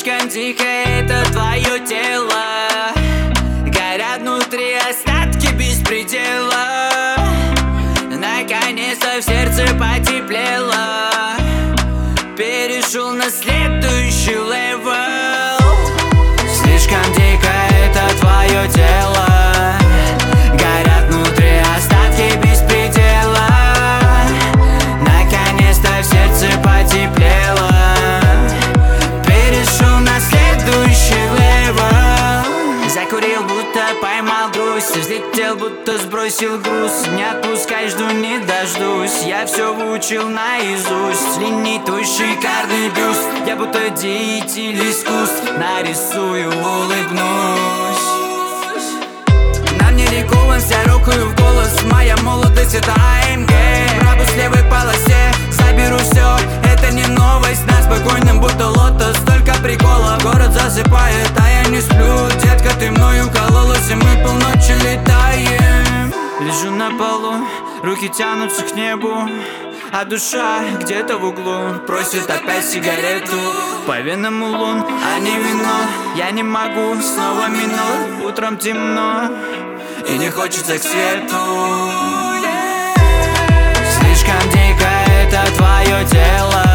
Слишком тихо это твое тело, горят внутри остатки беспредела. Наконец-то в сердце потеплело, перешел на следующий левел. Слишком дико это твое тело, горят внутри остатки беспредела. Наконец-то в сердце потеплело, перешел на следующий левел. Закурил, будто поймал грусть, взлетел, будто сбросил груз. Не отпускай, жду, не дождусь, я все выучил наизусть. Линий твой шикарный бюст, я будто деятель искусств, нарисую, улыбнусь. На мне ликован, вся рокаю в голос, моя молодость это АМГ. Пробу с левой полосе, заберу все, это не новость. На спокойном, будто лотос, столько приколов. Город засыпает, а я не сплю. Детка, ты мною кололась, и мы полночи летаем. Лежу на полу, руки тянутся к небу, а душа где-то в углу просит опять сигарету. По венам улун, а не вино. Я не могу, снова минор. Утром темно, и не хочется к свету. Слишком дико это твое тело,